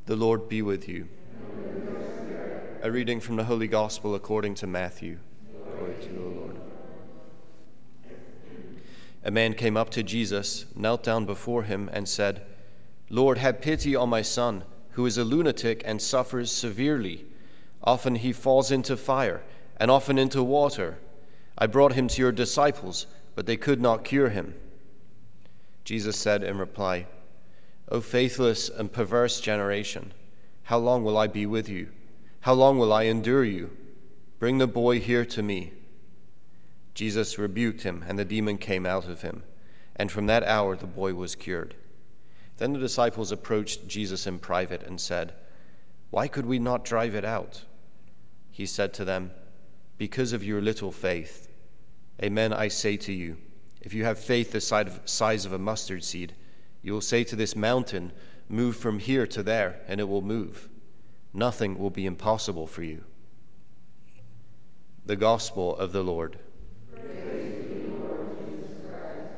The Lord be with you. A reading from the Holy Gospel according to Matthew. Glory to you, O Lord. A man came up to Jesus, knelt down before him, and said, "Lord, have pity on my son, who is a lunatic and suffers severely. Often he falls into fire, and often into water. I brought him to your disciples, but they could not cure him." Jesus said in reply, "O faithless and perverse generation, how long will I be with you? How long will I endure you? Bring the boy here to me." Jesus rebuked him, and the demon came out of him. And from that hour the boy was cured. Then the disciples approached Jesus in private and said, "Why could we not drive it out?" He said to them, "Because of your little faith. Amen, I say to you, if you have faith the size of a mustard seed, you will say to this mountain, 'Move from here to there,' and it will move. Nothing will be impossible for you." The Gospel of the Lord. Praise to you, Lord Jesus Christ.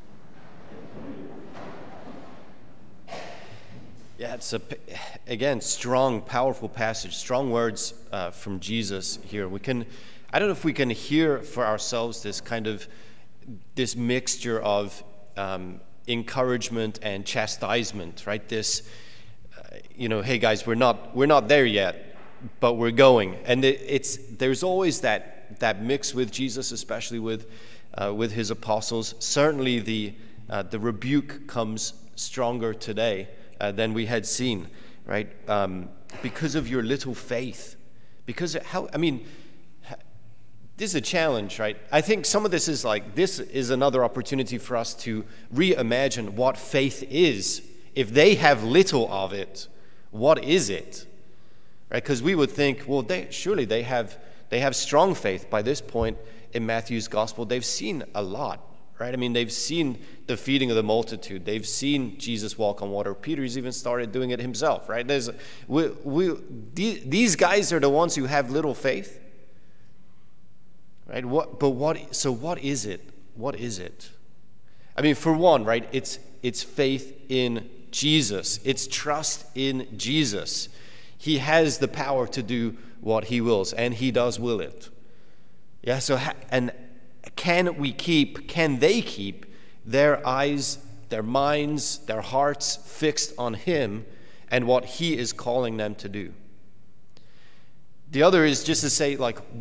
Yeah, it's again strong, powerful passage, strong words from Jesus here. I don't know if we can hear for ourselves this mixture of encouragement and chastisement, right? This, hey guys, we're not there yet, but we're going. And there's always that mix with Jesus, especially with his apostles. Certainly the rebuke comes stronger today than we had seen, right? Because of your little faith. This is a challenge, right? I think some of this is another opportunity for us to reimagine what faith is. If they have little of it, what is it? Right? Because we would think, well, surely they have strong faith. By this point in Matthew's gospel, they've seen a lot, right? They've seen the feeding of the multitude. They've seen Jesus walk on water. Peter's even started doing it himself, right? These guys are the ones who have little faith. Right? What is it? What is it? For one, right, it's faith in Jesus. It's trust in Jesus. He has the power to do what he wills, and he does will it. Yeah, and can they keep their eyes, their minds, their hearts fixed on him and what he is calling them to do? The other is just to say,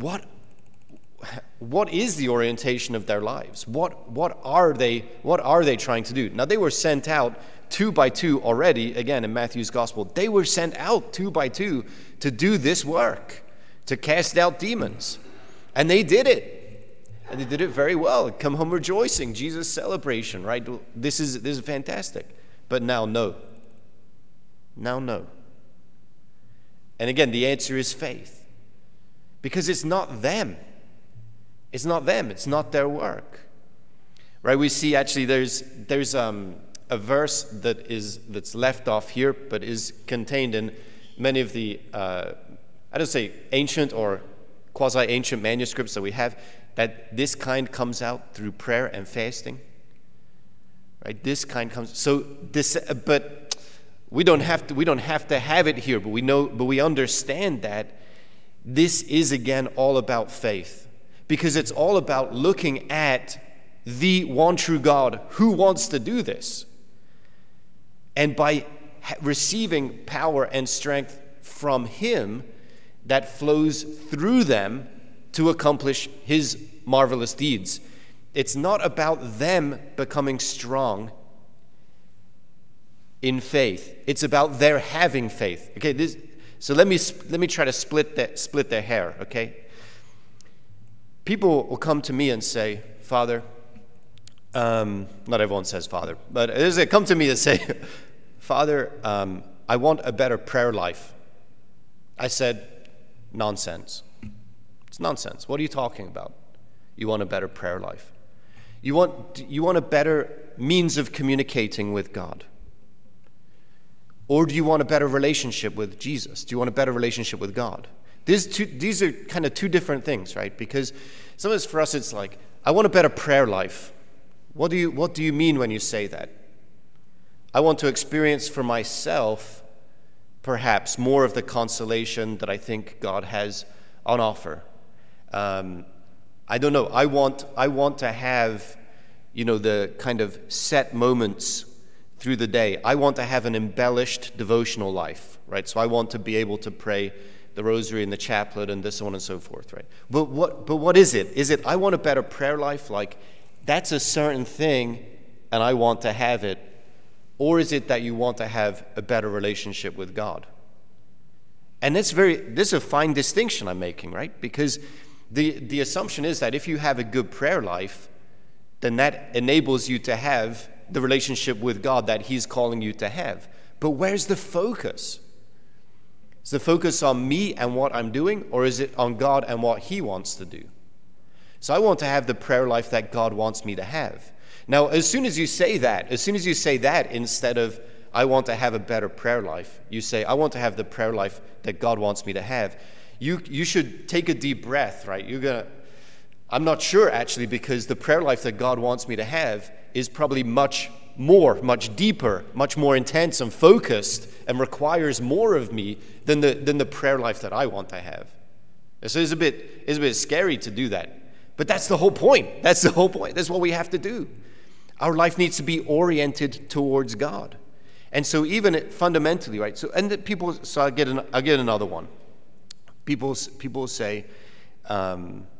what is the orientation of their lives? What are they trying to do? Now, they were sent out 2 by 2 already, again in Matthew's gospel. They were sent out 2 by 2 to do this work, to cast out demons. And they did it. And they did it very well. Come home rejoicing, Jesus celebration, right? This is fantastic. But now no. Now no. And again, the answer is faith. Because it's not them. It's not them. It's not their work, right? We see actually there's a verse that's left off here, but is contained in many of the I don't say ancient or quasi-ancient manuscripts that we have. That this kind comes out through prayer and fasting, right? This kind comes. But we don't have to have it here. But we understand that this is again all about faith. Because it's all about looking at the one true God who wants to do this. And by receiving power and strength from him, that flows through them to accomplish his marvelous deeds. It's not about them becoming strong in faith. It's about their having faith. Okay, so let me try to split their hair, okay? People will come to me and say, "Father," not everyone says Father, but they come to me and say, "Father, I want a better prayer life." I said, "Nonsense. It's nonsense. What are you talking about? You want a better prayer life? You want a better means of communicating with God? Or do you want a better relationship with Jesus? Do you want a better relationship with God?" These are kind of two different things, right? Because sometimes for us it's like, I want a better prayer life. What do you mean when you say that? I want to experience for myself perhaps more of the consolation that I think God has on offer. I don't know. I want to have, the kind of set moments through the day. I want to have an embellished devotional life, right? So I want to be able to pray the rosary and the chaplet and this, so on and so forth, right? But what is it? Is it I want a better prayer life? Like, that's a certain thing and I want to have it. Or is it that you want to have a better relationship with God? And this is a fine distinction I'm making, right? Because the assumption is that if you have a good prayer life, then that enables you to have the relationship with God that He's calling you to have. But where's the focus? Is the focus on me and what I'm doing, or is it on God and what He wants to do? So I want to have the prayer life that God wants me to have. Now, as soon as you say that instead of I want to have a better prayer life, you say I want to have the prayer life that God wants me to have. You should take a deep breath, right? I'm not sure actually, because the prayer life that God wants me to have is probably much deeper, much more intense and focused, and requires more of me than the prayer life that I want to have. So it's a bit scary to do that. But that's the whole point. That's the whole point. That's what we have to do. Our life needs to be oriented towards God. And so even fundamentally, right? So I'll get another one. People say, let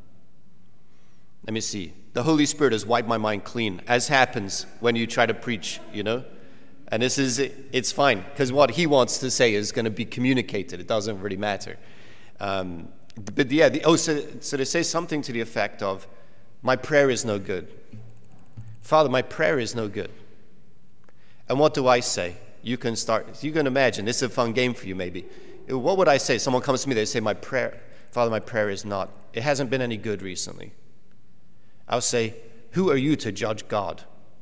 me see. The Holy Spirit has wiped my mind clean, as happens when you try to preach, And it's fine, because what He wants to say is going to be communicated. It doesn't really matter. So they say something to the effect of, my prayer is no good. Father, my prayer is no good. And what do I say? You can imagine. This is a fun game for you, maybe. What would I say? Someone comes to me, they say, Father, my prayer it hasn't been any good recently. I'll say, who are you to judge God?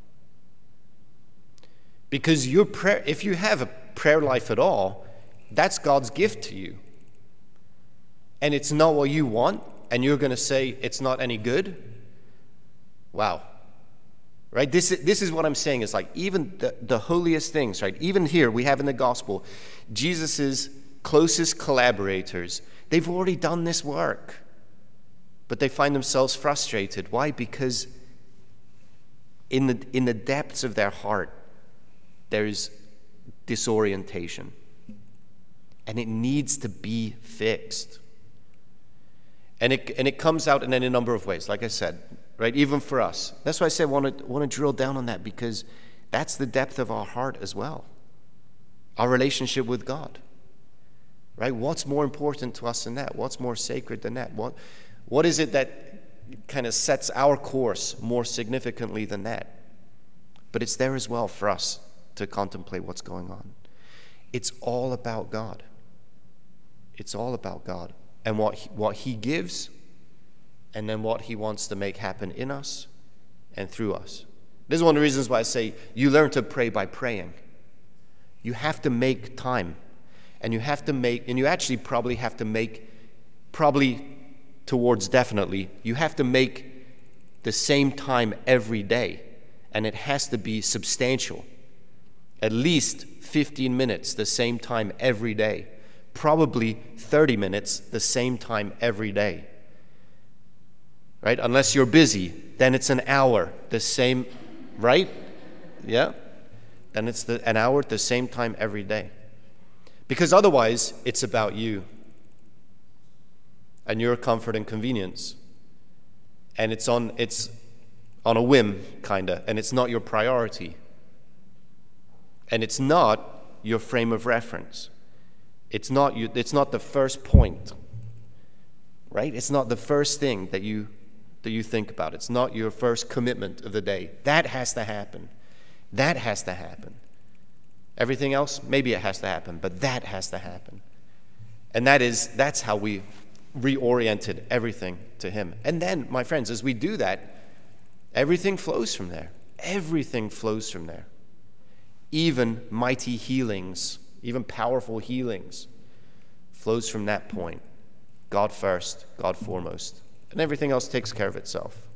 Because your prayer, if you have a prayer life at all, that's God's gift to you. And it's not what you want, and you're going to say it's not any good? Wow. Right? This is what I'm saying, is like even the holiest things, right? Even here we have in the gospel, Jesus's closest collaborators, they've already done this work. But they find themselves frustrated. Why? Because in the depths of their heart, there is disorientation. And it needs to be fixed. And it comes out in any number of ways, like I said, right? Even for us. That's why I say I want to drill down on that, because that's the depth of our heart as well. Our relationship with God. Right? What's more important to us than that? What's more sacred than that? What is it that kind of sets our course more significantly than that? But it's there as well for us to contemplate what's going on. It's all about God. It's all about God and what He gives, and then what He wants to make happen in us and through us. This is one of the reasons why I say you learn to pray by praying. You have to make time, and you actually probably have to make, you have to make the same time every day, and it has to be substantial. At least 15 minutes the same time every day. Probably 30 minutes the same time every day. Right? Unless you're busy, then it's an hour the same, right? Yeah? Then it's an hour at the same time every day. Because otherwise, it's about you and your comfort and convenience. And it's on a whim, kinda, and it's not your priority. And it's not your frame of reference. It's not the first point, right? It's not the first thing that you think about. It's not your first commitment of the day. That has to happen. That has to happen. Everything else, maybe it has to happen, but that has to happen. And that's how we reoriented everything to Him. And then, my friends, as we do that, everything flows from there. Everything flows from there. Even mighty healings, even powerful healings, flows from that point. God first, God foremost. And everything else takes care of itself.